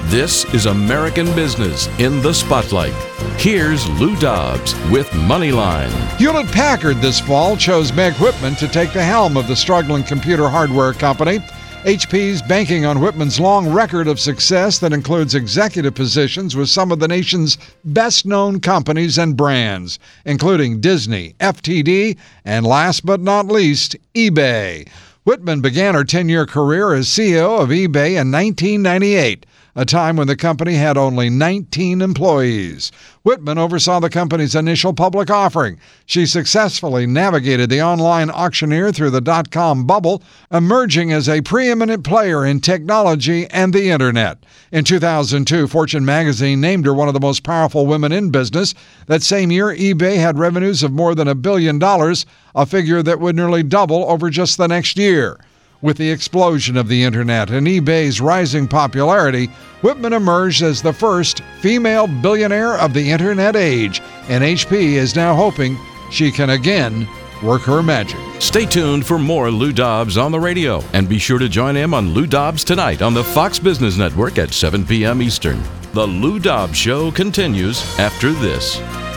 This is American Business in the Spotlight. Here's Lou Dobbs with Moneyline. Hewlett-Packard this fall chose Meg Whitman to take the helm of the struggling computer hardware company. HP's banking on Whitman's long record of success that includes executive positions with some of the nation's best-known companies and brands, including Disney, FTD, and last but not least, eBay. Whitman began her 10-year career as CEO of eBay in 1998, a time when the company had only 19 employees. Whitman oversaw the company's initial public offering. She successfully navigated the online auctioneer through the dot-com bubble, emerging as a preeminent player in technology and the internet. In 2002, Fortune magazine named her one of the most powerful women in business. That same year, eBay had revenues of more than $1 billion, a figure that would nearly double over just the next year. With the explosion of the internet and eBay's rising popularity, Whitman emerged as the first female billionaire of the internet age, and HP is now hoping she can again work her magic. Stay tuned for more Lou Dobbs on the radio, and be sure to join him on Lou Dobbs Tonight on the Fox Business Network at 7 p.m. Eastern. The Lou Dobbs Show continues after this.